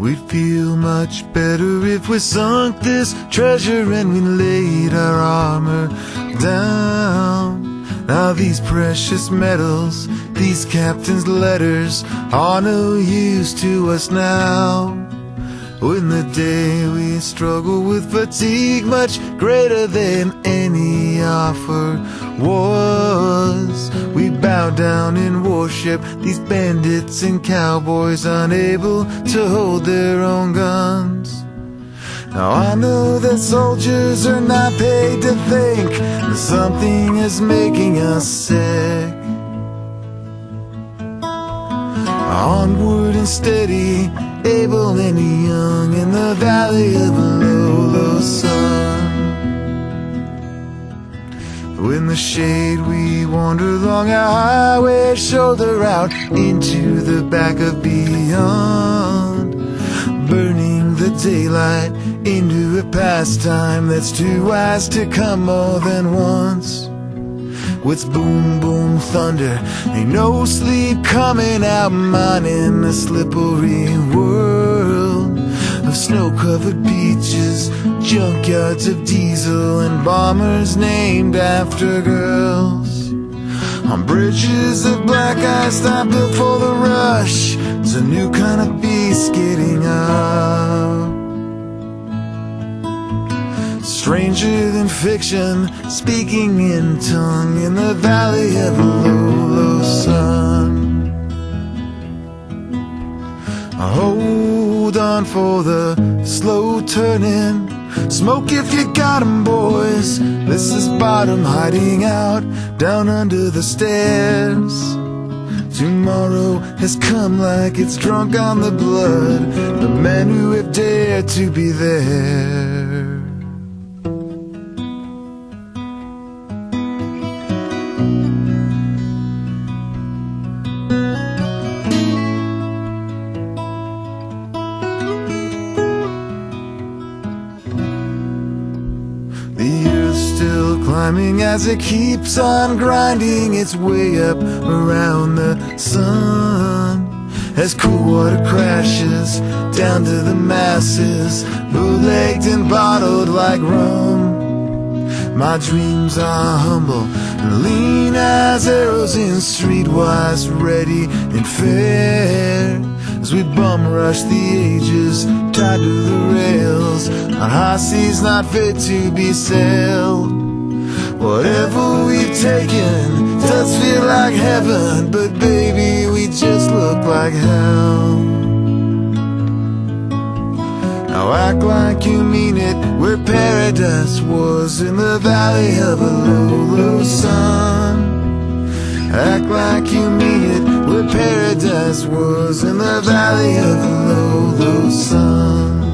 We'd feel much better if we sunk this treasure and we laid our armor down. Now these precious metals, these captain's letters, are no use to us now. In the day we struggle with fatigue much greater than any offer was. We bow down in worship these bandits and cowboys, unable to hold their own guns. Now I know that soldiers are not paid to think that something is making us sick. Onward and steady, able and young, in the valley of a low, low sun. In the shade we wander along our highway, shoulder out into the back of beyond, burning the daylight into a pastime that's too wise to come more than once. With boom, boom, thunder, ain't no sleep coming out, mining a slippery world of snow-covered beaches, junkyards of diesel, and bombers named after girls. On bridges of black ice not built for the rush, it's a new kind of beast getting up. Stranger than fiction, speaking in tongue, in the valley of a low, low sun. Hold on for the slow turning, smoke if you got 'em, boys. This is bottom hiding out down under the stairs. Tomorrow has come like it's drunk on the blood, the men who have dared to be there. The earth's still climbing as it keeps on grinding its way up around the sun, as cool water crashes down to the masses, bootlegged and bottled like rum. My dreams are humble and lean as arrows in streetwise, ready and fair, as we bum rush the ages, tied to the rails, on high seas not fit to be sailed. Whatever we've taken does feel like heaven, but baby, we just look like hell. Now act like you mean it, where paradise was, in the valley of a low, low sun. Act like you mean it, where paradise was, in the valley of a low, low sun.